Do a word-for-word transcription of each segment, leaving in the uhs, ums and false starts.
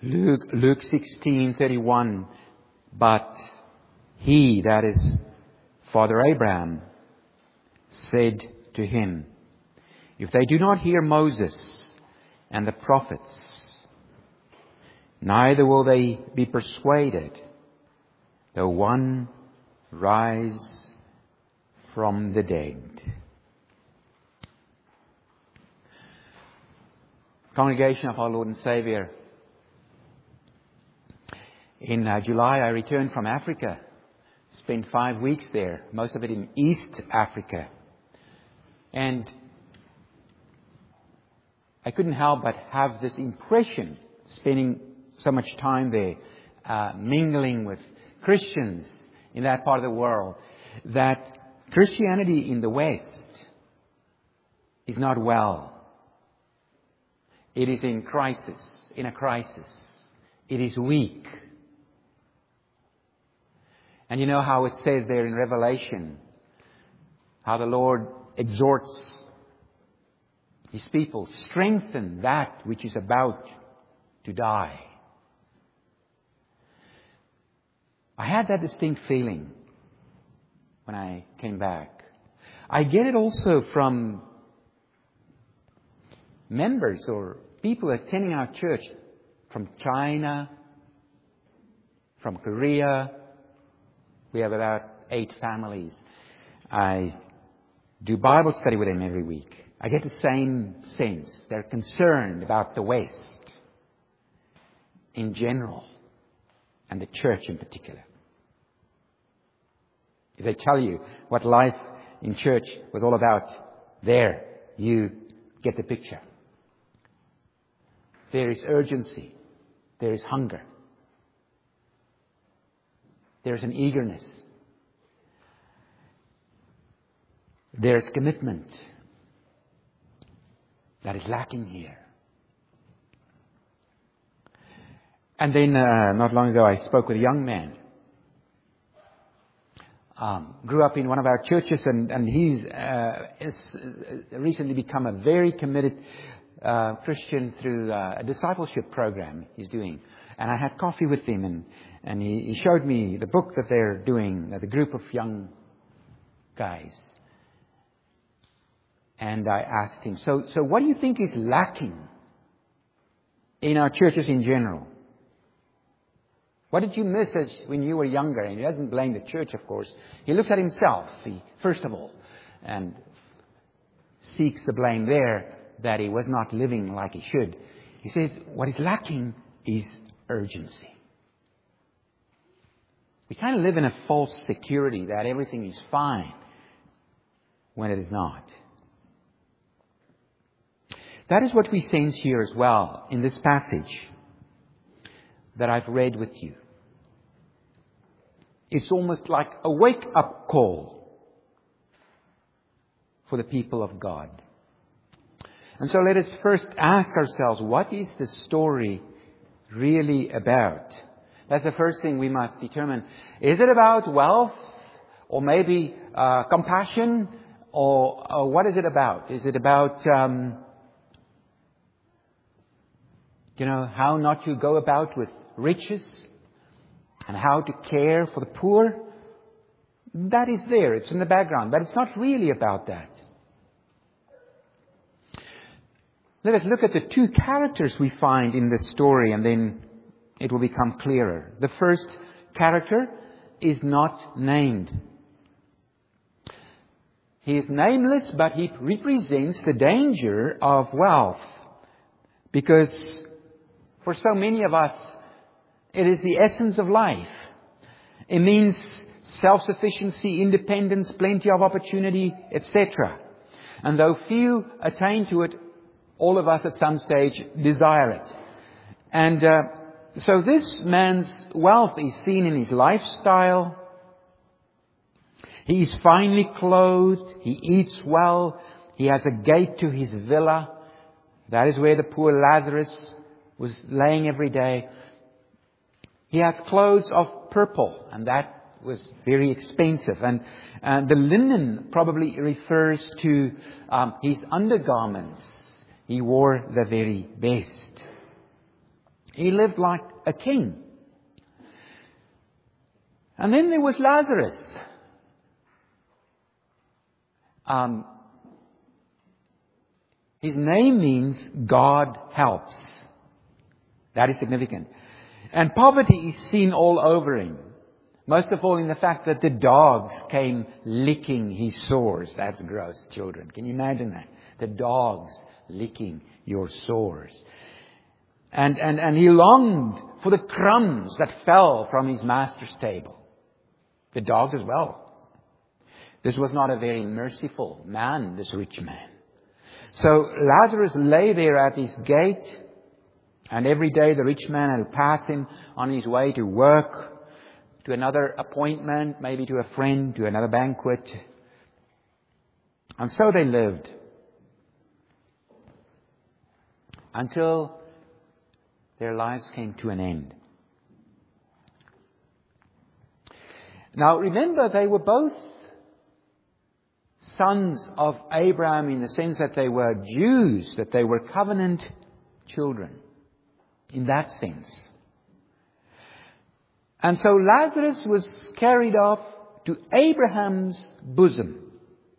Luke, Luke sixteen thirty-one. But he, that is Father Abraham, said to him, if they do not hear Moses and the prophets, neither will they be persuaded, though one rise from the dead. Congregation of our Lord and Saviour, in uh, July I returned from Africa, spent five weeks there, most of it in East Africa. And I couldn't help but have this impression, spending so much time there, uh, mingling with Christians in that part of the world, that Christianity in the West is not well. It is in crisis, in a crisis. It is weak. And you know how it says there in Revelation, how the Lord exhorts His people, strengthen that which is about to die. I had that distinct feeling when I came back. I get it also from members or people attending our church from China, from Korea. We have about eight families. I do Bible study with them every week. I get the same sense. They're concerned about the West in general and the church in particular. If they tell you what life in church was all about, there you get the picture. There is urgency. There is hunger. There is an eagerness. There is commitment that is lacking here. And then uh, not long ago I spoke with a young man. Um, grew up in one of our churches, and, and he's uh, is, uh, recently become a very committed uh, Christian through uh, a discipleship program he's doing. And I had coffee with him, and, and he, he showed me the book that they're doing, uh, the group of young guys. And I asked him, so, so what do you think is lacking in our churches in general? What did you miss as when you were younger? And he doesn't blame the church, of course. He looks at himself, he, first of all, and seeks the blame there that he was not living like he should. He says, what is lacking is urgency. We kind of live in a false security that everything is fine when it is not. That is what we sense here as well in this passage that I've read with you. It's almost like a wake-up call for the people of God. And so let us first ask ourselves, what is the story really about? That's the first thing we must determine. Is it about wealth? Or maybe uh, compassion? Or, or what is it about? Is it about, um, you know, how not to go about with riches? And how to care for the poor? That is there. It's in the background. But it's not really about that. Let us look at the two characters we find in this story, and then it will become clearer. The first character is not named. He is nameless, but he represents the danger of wealth. Because for so many of us, it is the essence of life. It means self-sufficiency, independence, plenty of opportunity, et cetera. And though few attain to it, all of us at some stage desire it. And uh, so this man's wealth is seen in his lifestyle. He is finely clothed. He eats well. He has a gate to his villa. That is where the poor Lazarus was laying every day. He has clothes of purple, and that was very expensive. And, and the linen probably refers to um, his undergarments. He wore the very best. He lived like a king. And then there was Lazarus. Um, his name means God helps. That is significant. And poverty is seen all over him. Most of all in the fact that the dogs came licking his sores. That's gross, children. Can you imagine that? The dogs licking your sores. And, and, and he longed for the crumbs that fell from his master's table. The dogs as well. This was not a very merciful man, this rich man. So Lazarus lay there at his gate. And every day the rich man had to pass him on his way to work, to another appointment, maybe to a friend, to another banquet. And so they lived. Until their lives came to an end. Now remember, they were both sons of Abraham in the sense that they were Jews, that they were covenant children. In that sense. And so Lazarus was carried off to Abraham's bosom.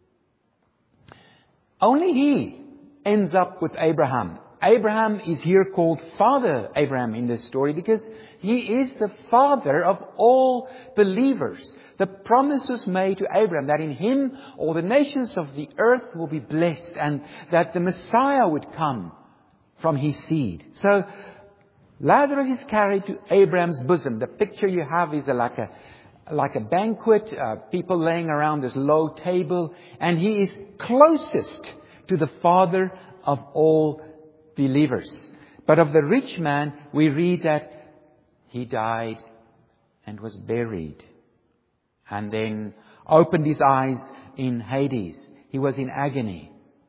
Only he ends up with Abraham. Abraham is here called Father Abraham in this story because he is the father of all believers. The promise was made to Abraham that in him all the nations of the earth will be blessed and that the Messiah would come from his seed. So Lazarus is carried to Abraham's bosom. The picture you have is a, like a like a banquet, uh, people laying around this low table, and he is closest to the father of all believers. But of the rich man, we read that he died and was buried, and then opened his eyes in Hades. He was in agony.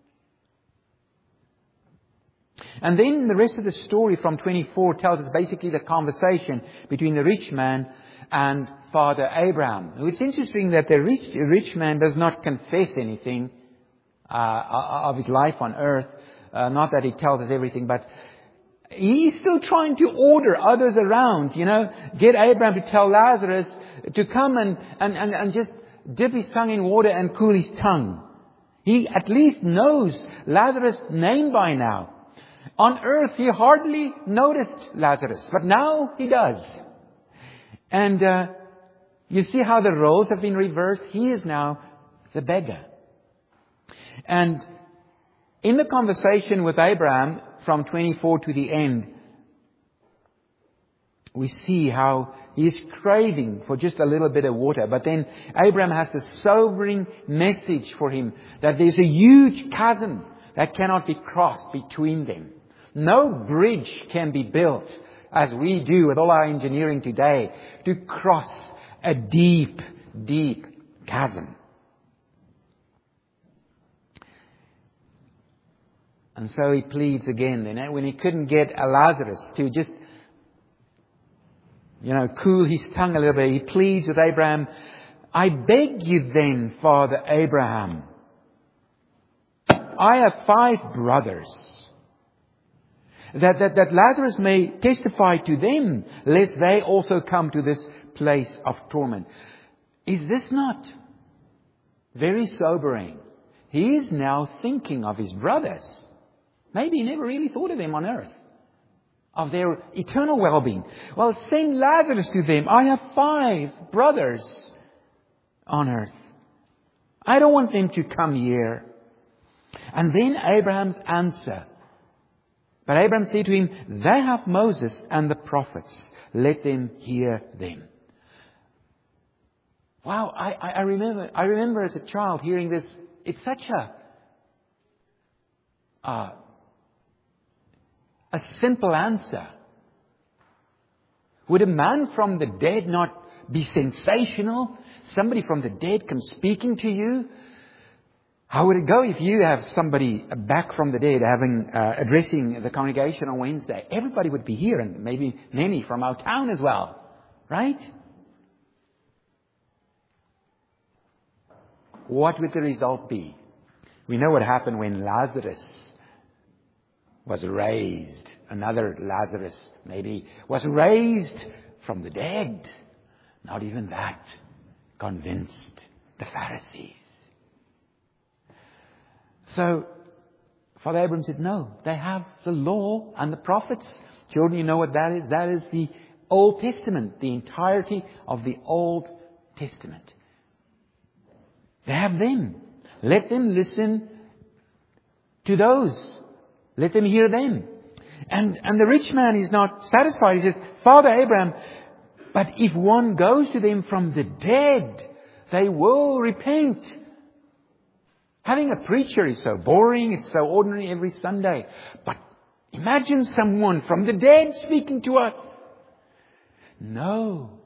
And then the rest of the story from twenty-four tells us basically the conversation between the rich man and Father Abraham. It's interesting that the rich, rich man does not confess anything uh, of his life on earth. Uh, not that he tells us everything, but he's still trying to order others around, you know, get Abraham to tell Lazarus to come and, and, and, and just dip his tongue in water and cool his tongue. He at least knows Lazarus' name by now. On earth, he hardly noticed Lazarus, but now he does. And uh, you see how the roles have been reversed. He is now the beggar. And in the conversation with Abraham from twenty-four to the end, we see how he is craving for just a little bit of water. But then Abraham has the sobering message for him that there's a huge chasm that cannot be crossed between them. No bridge can be built, as we do with all our engineering today, to cross a deep, deep chasm. And so he pleads again. Then, when he couldn't get Lazarus to just, you know, cool his tongue a little bit, he pleads with Abraham, I beg you then, Father Abraham, I have five brothers. That, that, that Lazarus may testify to them, lest they also come to this place of torment. Is this not very sobering? He is now thinking of his brothers. Maybe he never really thought of them on earth, of their eternal well-being. Well, send Lazarus to them. I have five brothers on earth. I don't want them to come here. And then Abraham's answer. But Abraham said to him, they have Moses and the prophets. Let them hear them. Wow, I, I remember I remember as a child hearing this. It's such a uh, a simple answer. Would a man from the dead not be sensational? Somebody from the dead come speaking to you? How would it go if you have somebody back from the dead having uh, addressing the congregation on Wednesday? Everybody would be here, and maybe many from our town as well, right? What would the result be? We know what happened when Lazarus was raised. Another Lazarus maybe was raised from the dead. Not even that convinced the Pharisees. So Father Abraham said, no, they have the law and the prophets. Children, you know what that is? That is the Old Testament, the entirety of the Old Testament. They have them. Let them listen to those. Let them hear them. And, and the rich man is not satisfied. He says, Father Abraham, but if one goes to them from the dead, they will repent. Having a preacher is so boring. It's so ordinary every Sunday. But imagine someone from the dead speaking to us. No.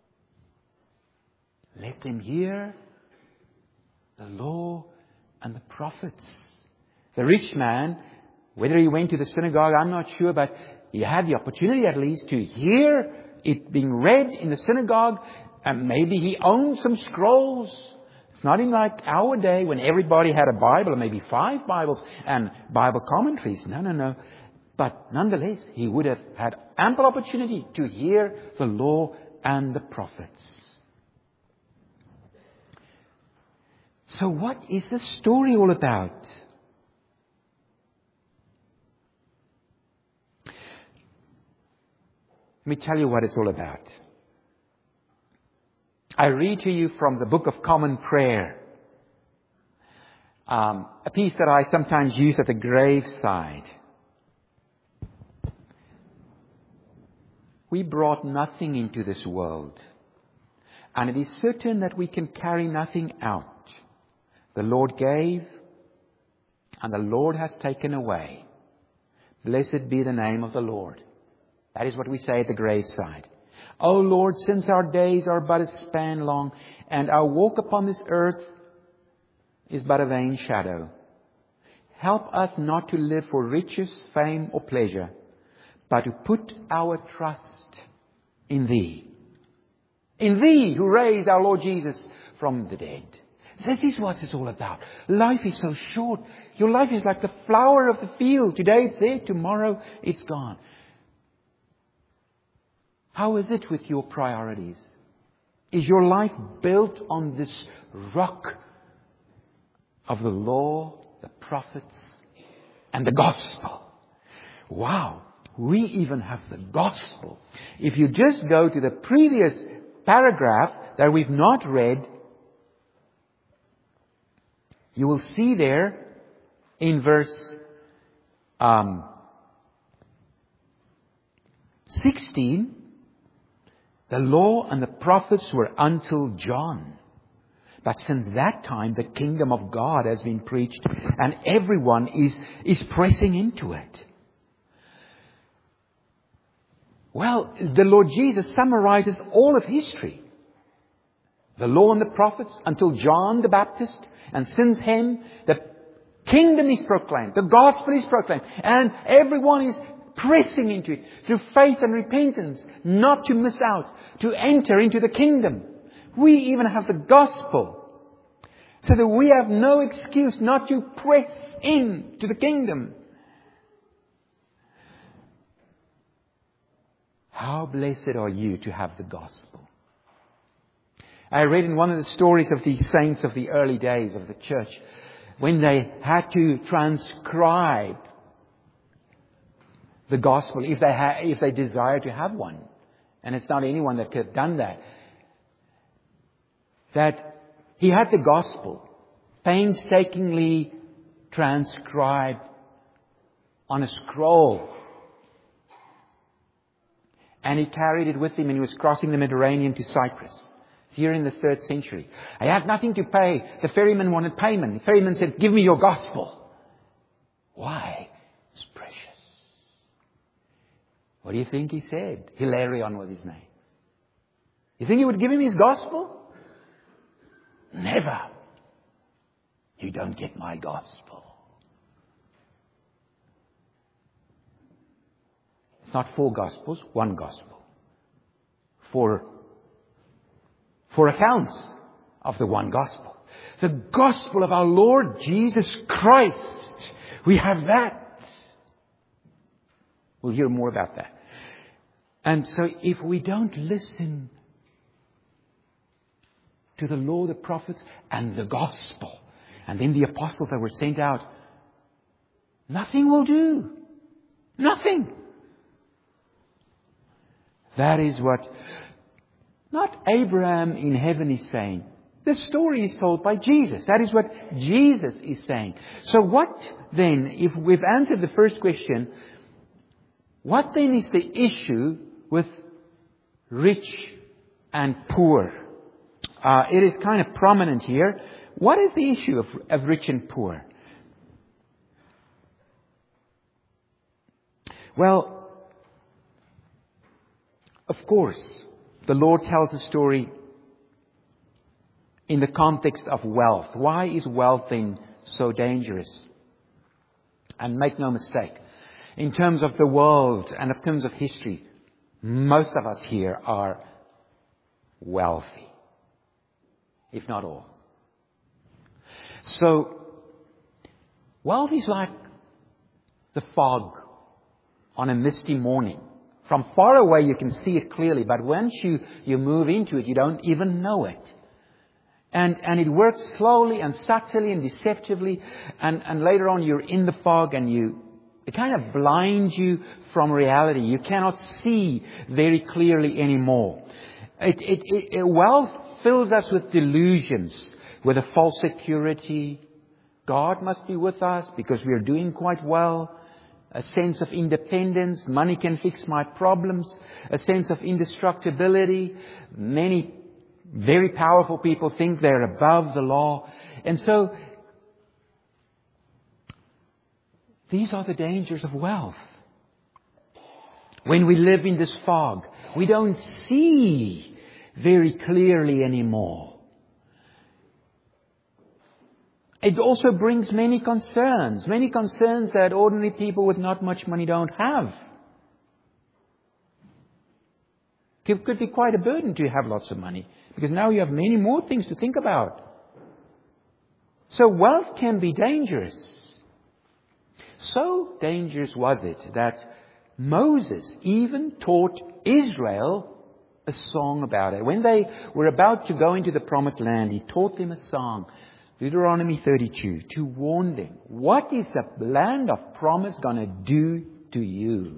Let them hear the law and the prophets. The rich man, whether he went to the synagogue, I'm not sure, but he had the opportunity at least to hear it being read in the synagogue. And maybe he owned some scrolls. It's not in like our day when everybody had a Bible, or maybe five Bibles and Bible commentaries. No, no, no. But nonetheless, he would have had ample opportunity to hear the law and the prophets. So what is the story all about? Let me tell you what it's all about. I read to you from the Book of Common Prayer. Um, a piece that I sometimes use at the graveside. We brought nothing into this world, and it is certain that we can carry nothing out. The Lord gave, and the Lord has taken away. Blessed be the name of the Lord. That is what we say at the graveside. O Lord, since our days are but a span long, and our walk upon this earth is but a vain shadow, help us not to live for riches, fame, or pleasure, but to put our trust in Thee. In Thee, who raised our Lord Jesus from the dead. This is what it's all about. Life is so short. Your life is like the flower of the field. Today it's there, tomorrow it's gone. How is it with your priorities? Is your life built on this rock of the law, the prophets, and the gospel? Wow, we even have the gospel. If you just go to the previous paragraph that we've not read, you will see there in verse um, sixteen, the law and the prophets were until John. But since that time, the kingdom of God has been preached, and everyone is, is pressing into it. Well, the Lord Jesus summarizes all of history. The law and the prophets until John the Baptist. And since him, the kingdom is proclaimed. The gospel is proclaimed. And everyone is pressing into it through faith and repentance, not to miss out, to enter into the kingdom. We even have the gospel, so that we have no excuse not to press in to the kingdom. How blessed are you to have the gospel. I read in one of the stories of the saints of the early days of the church, when they had to transcribe the gospel, if they ha- if they desire to have one. And it's not anyone that could have done that. That he had the gospel painstakingly transcribed on a scroll. And he carried it with him, and he was crossing the Mediterranean to Cyprus. It's here in the third century. I had nothing to pay. The ferryman wanted payment. The ferryman said, give me your gospel. Why? It's precious. What do you think he said? Hilarion was his name. You think he would give him his gospel? Never. You don't get my gospel. It's not four gospels, one gospel. Four, four accounts of the one gospel. The gospel of our Lord Jesus Christ. We have that. We'll hear more about that. And so if we don't listen to the law, the prophets, and the gospel, and then the apostles that were sent out, nothing will do. Nothing. That is what not Abraham in heaven is saying. The story is told by Jesus. That is what Jesus is saying. So what then, if we've answered the first question, what then is the issue with rich and poor? Uh, it is kind of prominent here. What is the issue of, of rich and poor? Well, of course, the Lord tells a story in the context of wealth. Why is wealth then so dangerous? And make no mistake, in terms of the world and in terms of history, most of us here are wealthy, if not all. So, wealth is like the fog on a misty morning. From far away you can see it clearly, but once you, you move into it, you don't even know it. And, and it works slowly and subtly and deceptively, and, and later on you're in the fog and you, it kind of blinds you from reality. You cannot see very clearly anymore. It, it, it, wealth fills us with delusions, with a false security. God must be with us because we are doing quite well. A sense of independence. Money can fix my problems. A sense of indestructibility. Many very powerful people think they're above the law. And so, these are the dangers of wealth. When we live in this fog, we don't see very clearly anymore. It also brings many concerns. Many concerns that ordinary people with not much money don't have. It could be quite a burden to have lots of money, because now you have many more things to think about. So wealth can be dangerous. So dangerous was it that Moses even taught Israel a song about it. When they were about to go into the promised land, he taught them a song. Deuteronomy thirty-two, to warn them. What is the land of promise going to do to you?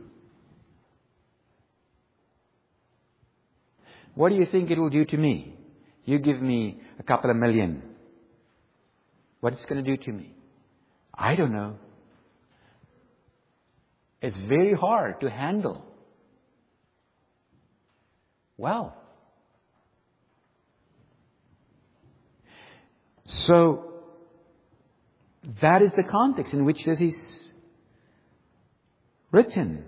What do you think it will do to me? You give me a couple of million. What it's going to do to me? I don't know. It's very hard to handle. Well, so that is the context in which this is written.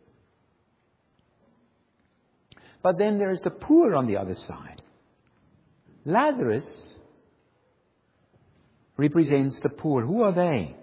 But then there is the poor on the other side. Lazarus represents the poor. Who are they?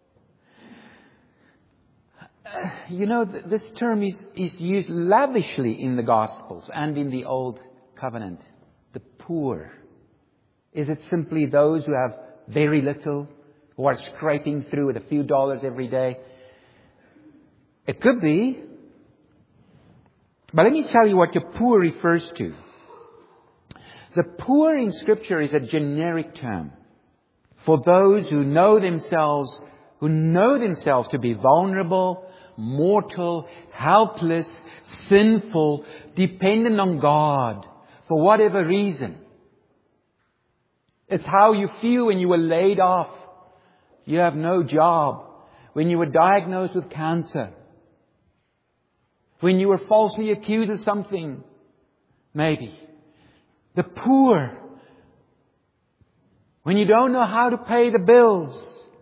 Uh, you know, th- this term is, is used lavishly in the Gospels and in the Old Covenant. The poor. Is it simply those who have very little, who are scraping through with a few dollars every day? It could be. But let me tell you what the poor refers to. The poor in Scripture is a generic term for those who know themselves, who know themselves to be vulnerable, mortal, helpless, sinful, dependent on God for whatever reason. It's how you feel when you were laid off. You have no job. When you were diagnosed with cancer. When you were falsely accused of something, maybe. The poor. When you don't know how to pay the bills.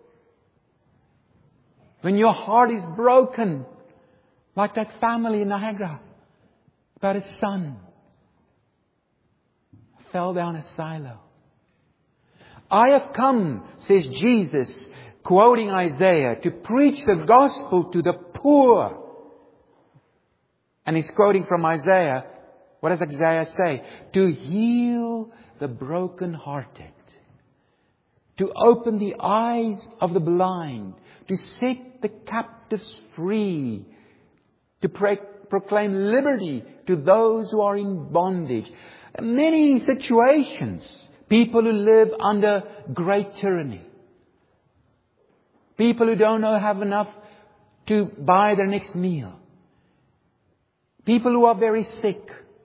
When your heart is broken. Like that family in Niagara. About his son. Fell down a silo. I have come, says Jesus, quoting Isaiah, to preach the gospel to the poor. And he's quoting from Isaiah. What does Isaiah say? To heal the brokenhearted. To open the eyes of the blind. To set the captives free. to pray, proclaim liberty to those who are in bondage. Many situations, people who live under great tyranny. People who don't know have enough to buy their next meal. People who are very sick.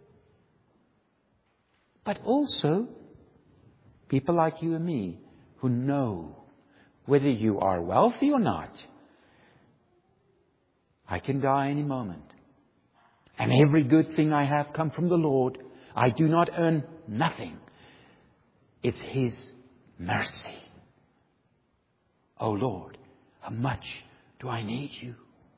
But also, people like you and me who know whether you are wealthy or not, I can die any moment. And every good thing I have come from the Lord. I do not earn nothing. It's His mercy. Oh Lord, how much do I need You?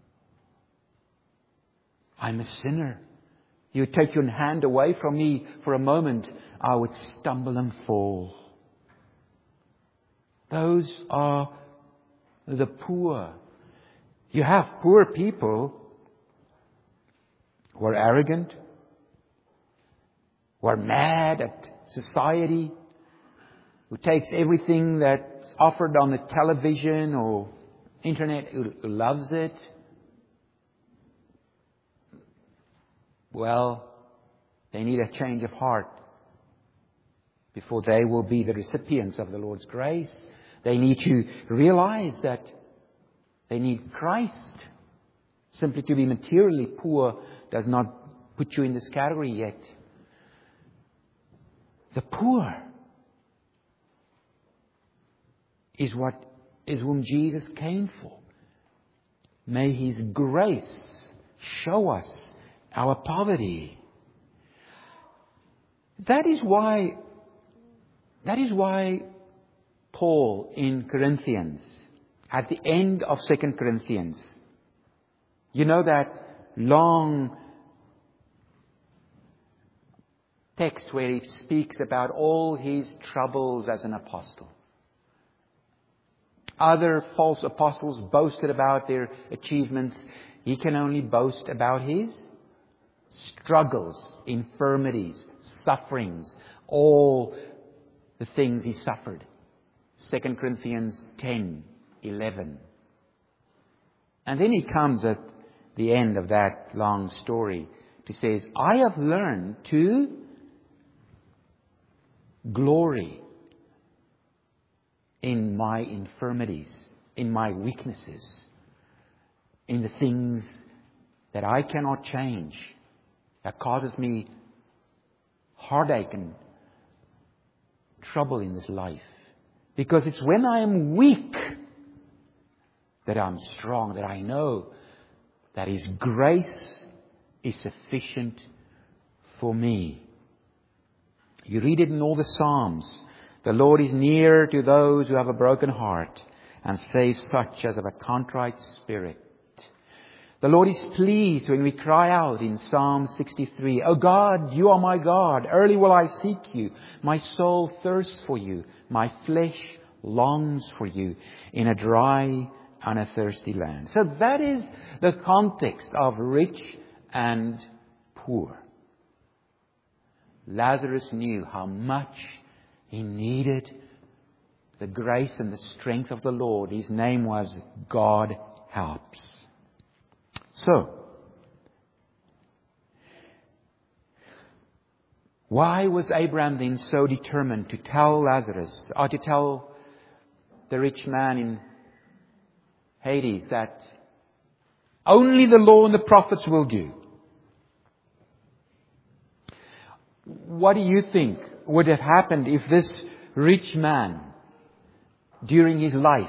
I'm a sinner. You take Your hand away from me for a moment, I would stumble and fall. Those are the poor. You have poor people who are arrogant, who are mad at society, who takes everything that's offered on the television or internet, who loves it. Well, they need a change of heart before they will be the recipients of the Lord's grace. They need to realize that they need Christ. Simply to be materially poor does not put you in this category yet. The poor is what is whom Jesus came for. May His grace show us our poverty. That is why, that is why Paul in Corinthians, at the end of Second Corinthians, you know that long text where he speaks about all his troubles as an apostle. Other false apostles boasted about their achievements. He can only boast about his struggles, infirmities, sufferings, all the things he suffered. Second Corinthians ten, eleven. And then he comes at the end of that long story to say, I have learned to glory in my infirmities, in my weaknesses, in the things that I cannot change, that causes me heartache and trouble in this life. Because it's when I am weak that I'm strong, that I know that His grace is sufficient for me. You read it in all the Psalms. The Lord is near to those who have a broken heart and saves such as have a contrite spirit. The Lord is pleased when we cry out in Psalm sixty-three, O God, You are my God. Early will I seek You. My soul thirsts for You. My flesh longs for You in a dry and a thirsty land. So that is the context of rich and poor. Lazarus knew how much he needed the grace and the strength of the Lord. His name was God Helps. So, why was Abraham then so determined to tell Lazarus, or to tell the rich man in Hades that only the law and the prophets will do? What do you think would have happened if this rich man, during his life,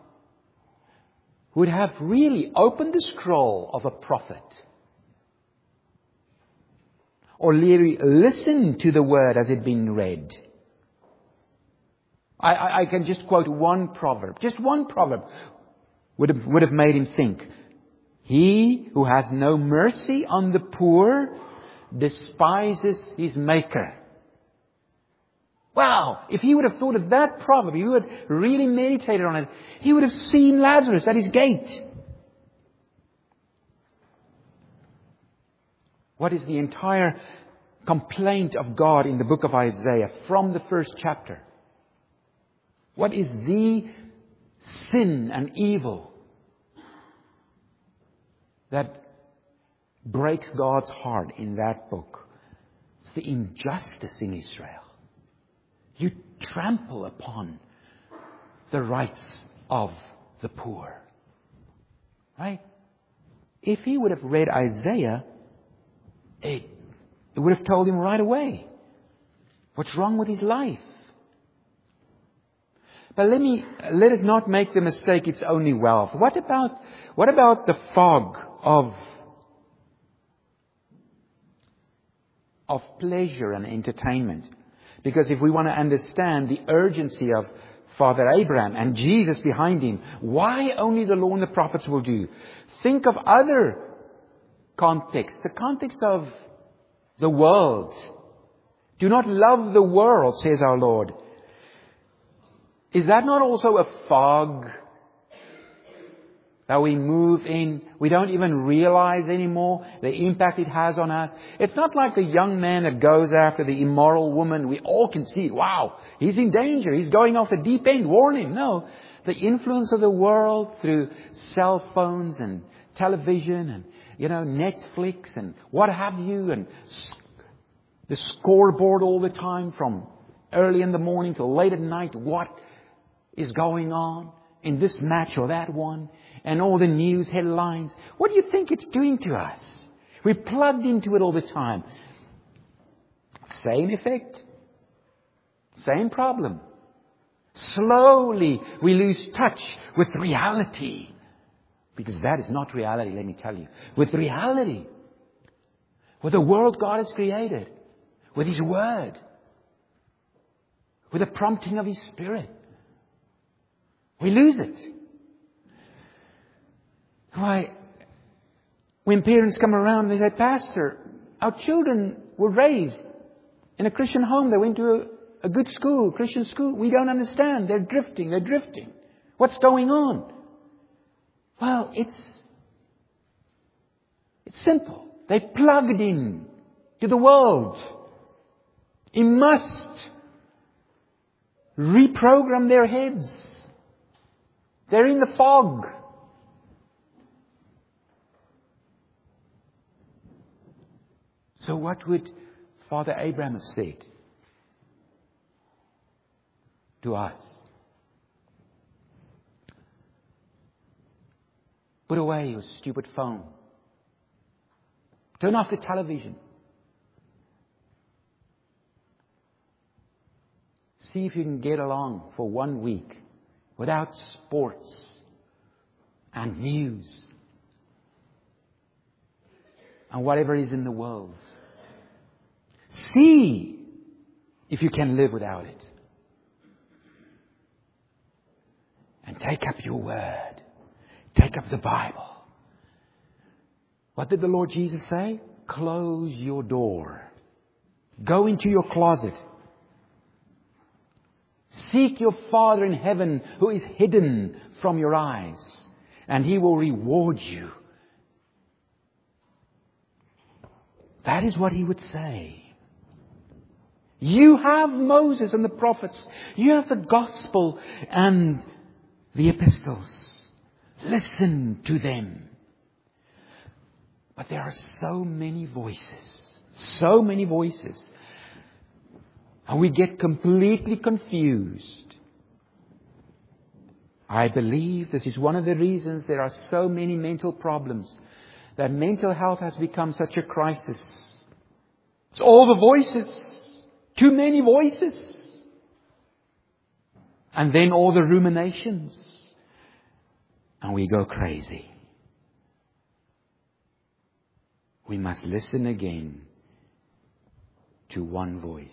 would have really opened the scroll of a prophet? Or listened to the word as it had been read? I, I, I can just quote one proverb. Just one proverb would have, would have made him think. He who has no mercy on the poor despises his maker. Wow! If he would have thought of that proverb, he would have really meditated on it, he would have seen Lazarus at his gate. What is the entire complaint of God in the book of Isaiah from the first chapter? What is the sin and evil that breaks God's heart in that book. It's the injustice in Israel. You trample upon the rights of the poor. Right? If he would have read Isaiah, it, it would have told him right away what's wrong with his life. But let me, let us not make the mistake it's only wealth. What about, what about the fog of, of pleasure and entertainment? Because if we want to understand the urgency of Father Abraham and Jesus behind him, why only the law and the prophets will do? Think of other contexts. The context of the world. Do not love the world, says our Lord. Is that not also a fog that we move in? We don't even realize anymore the impact it has on us. It's not like the young man that goes after the immoral woman. We all can see, wow, he's in danger. He's going off the deep end. Warn him. No. The influence of the world through cell phones and television and, you know, Netflix and what have you, and the scoreboard all the time from early in the morning till late at night. What is going on in this match or that one, and all the news headlines. What do you think it's doing to us? We're plugged into it all the time. Same effect. Same problem. Slowly we lose touch with reality. Because that is not reality, let me tell you. With reality. With the world God has created. With His Word. With the prompting of His Spirit. We lose it. Why, when parents come around and they say, Pastor, our children were raised in a Christian home. They went to a, a good school, Christian school. We don't understand. They're drifting. They're drifting. What's going on? Well, it's, it's simple. They plugged in to the world. You must reprogram their heads. They're in the fog. So what would Father Abraham have said to us? Put away your stupid phone. Turn off the television. See if you can get along for one week without sports and news and whatever is in the world. See if you can live without it. And take up your Word. Take up the Bible. What did the Lord Jesus say? Close your door. Go into your closet. Seek your Father in heaven who is hidden from your eyes, and He will reward you. That is what He would say. You have Moses and the prophets. You have the gospel and the epistles. Listen to them. But there are so many voices. So many voices. And we get completely confused. I believe this is one of the reasons there are so many mental problems. That mental health has become such a crisis. It's all the voices. Too many voices. And then all the ruminations. And we go crazy. We must listen again to one voice.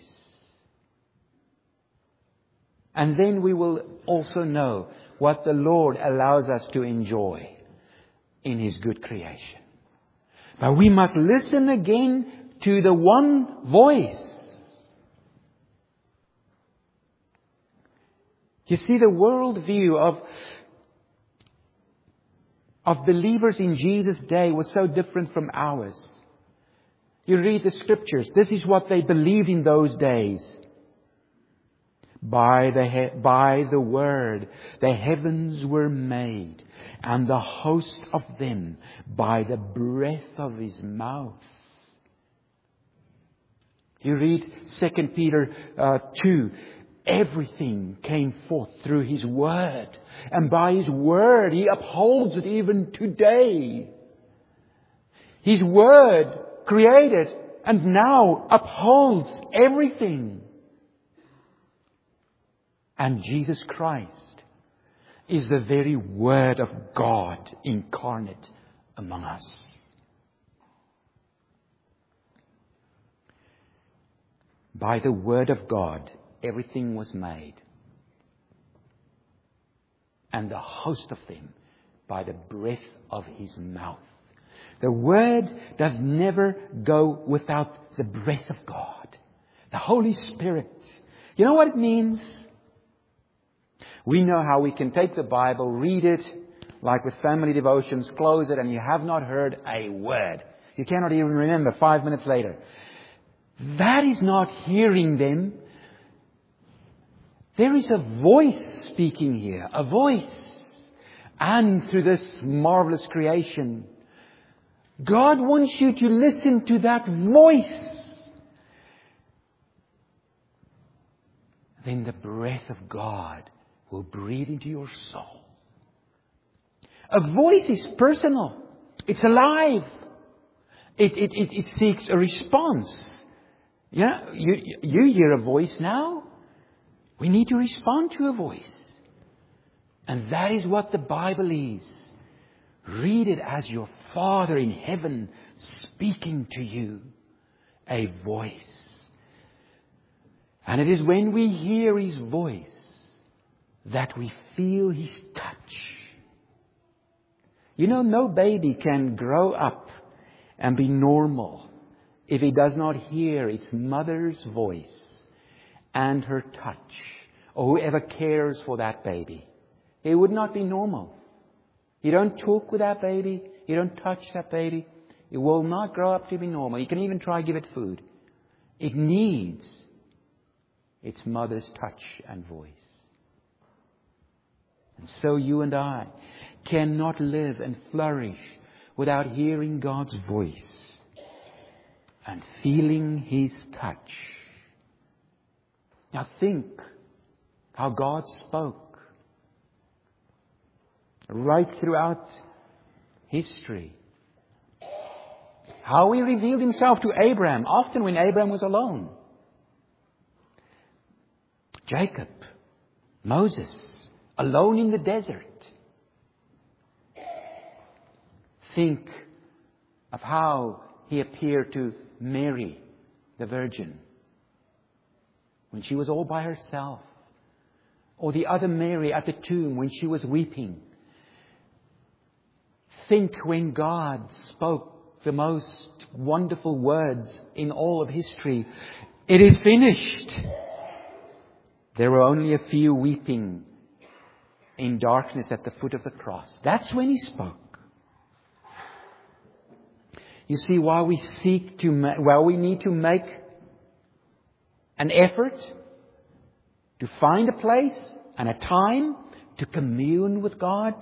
And then we will also know what the Lord allows us to enjoy in His good creation. But we must listen again to the one voice. You see, the worldview of, of believers in Jesus' day was so different from ours. You read the Scriptures. This is what they believed in those days. By the, he- by the Word, the heavens were made, and the host of them by the breath of His mouth. You read Second Peter uh, two. Everything came forth through His Word. And by His Word, He upholds it even today. His Word created and now upholds everything. And Jesus Christ is the very Word of God incarnate among us. By the Word of God, everything was made. And the host of them by the breath of His mouth. The Word does never go without the breath of God. The Holy Spirit. You know what it means? We know how we can take the Bible, read it, like with family devotions, close it, and you have not heard a word. You cannot even remember five minutes later. That is not hearing them. There is a voice speaking here, a voice. And through this marvelous creation, God wants you to listen to that voice. Then the breath of God will breathe into your soul. A voice is personal. It's alive. It, it, it, it seeks a response. Yeah, you, you hear a voice now. We need to respond to a voice. And that is what the Bible is. Read it as your Father in heaven speaking to you. A voice. And it is when we hear His voice that we feel His touch. You know, no baby can grow up and be normal if he does not hear its mother's voice and her touch, or whoever cares for that baby. It would not be normal. You don't talk with that baby. You don't touch that baby. It will not grow up to be normal. You can even try to give it food. It needs its mother's touch and voice. And so you and I cannot live and flourish without hearing God's voice and feeling His touch. Now think how God spoke right throughout history. How He revealed Himself to Abraham, often when Abraham was alone. Jacob, Moses, alone in the desert. Think of how He appeared to Mary, the Virgin, when she was all by herself. Or the other Mary at the tomb when she was weeping. Think when God spoke the most wonderful words in all of history. It is finished. There were only a few weeping in darkness at the foot of the cross. That's when He spoke. You see, while we seek to, ma- while we need to make an effort to find a place and a time to commune with God,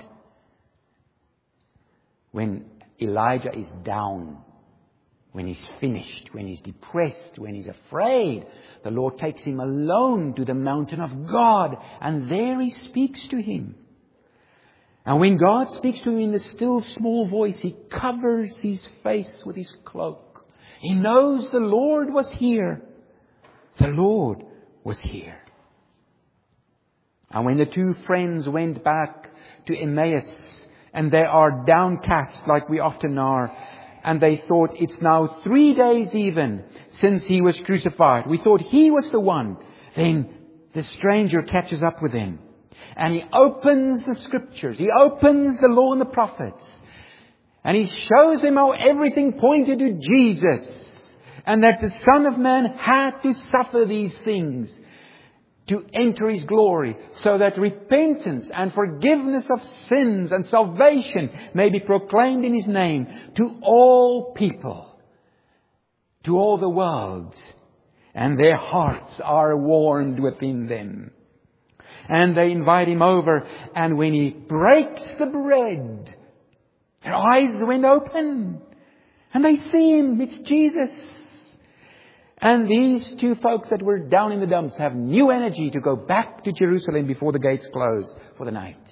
when Elijah is down, when he's finished, when he's depressed, when he's afraid, the Lord takes him alone to the mountain of God, and there He speaks to him. And when God speaks to him in the still small voice, he covers his face with his cloak. He knows the Lord was here. The Lord was here. And when the two friends went back to Emmaus, and they are downcast like we often are, and they thought it's now three days even since He was crucified. We thought He was the one. Then the stranger catches up with them. And He opens the Scriptures. He opens the law and the prophets. And He shows them how everything pointed to Jesus. And that the Son of Man had to suffer these things to enter His glory, so that repentance and forgiveness of sins and salvation may be proclaimed in His name to all people, to all the world. And their hearts are warmed within them. And they invite Him over. And when He breaks the bread, their eyes went open. And they see Him. It's Jesus. And these two folks that were down in the dumps have new energy to go back to Jerusalem before the gates close for the night.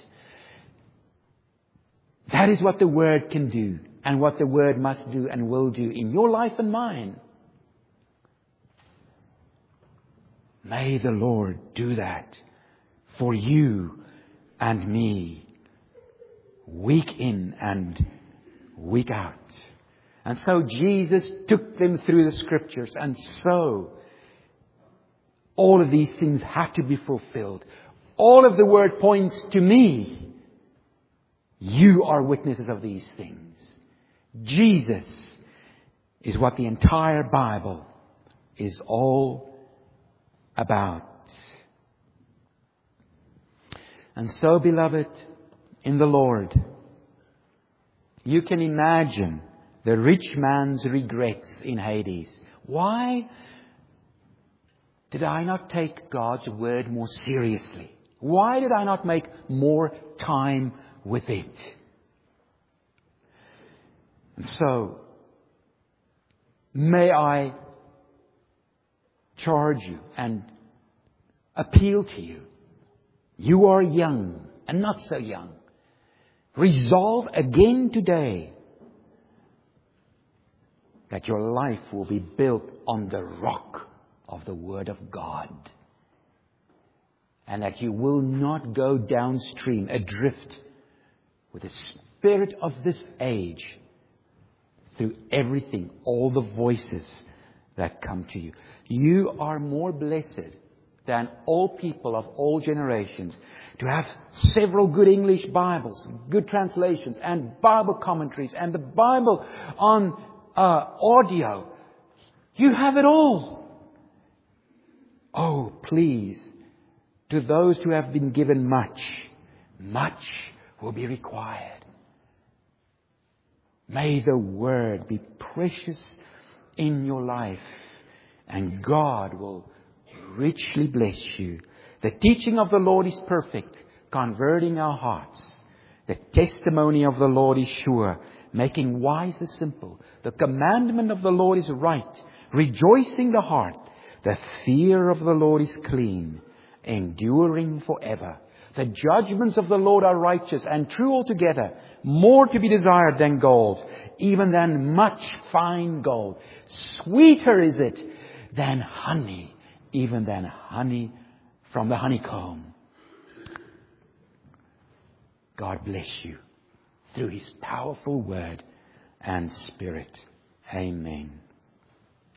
That is what the Word can do. And what the Word must do and will do in your life and mine. May the Lord do that for you and me, week in and week out. And so Jesus took them through the Scriptures, and so all of these things had to be fulfilled. All of the Word points to me. You are witnesses of these things. Jesus is what the entire Bible is all about. And so, beloved, in the Lord, you can imagine the rich man's regrets in Hades. Why did I not take God's Word more seriously? Why did I not make more time with it? And so, may I charge you and appeal to you. You are young and not so young. Resolve again today that your life will be built on the rock of the Word of God. And that you will not go downstream, adrift with the spirit of this age through everything, all the voices that come to you. You are more blessed than all people of all generations to have several good English Bibles, good translations, and Bible commentaries, and the Bible on uh, audio. You have it all. Oh, please, to those who have been given much, much will be required. May the Word be precious in your life, and God will richly bless you. The teaching of the Lord is perfect, converting our hearts. The testimony of the Lord is sure, making wise the simple. The commandment of the Lord is right, rejoicing the heart. The fear of the Lord is clean, enduring forever. The judgments of the Lord are righteous and true altogether, more to be desired than gold, even than much fine gold. Sweeter is it than honey, even than honey from the honeycomb. God bless you through His powerful Word and Spirit. Amen.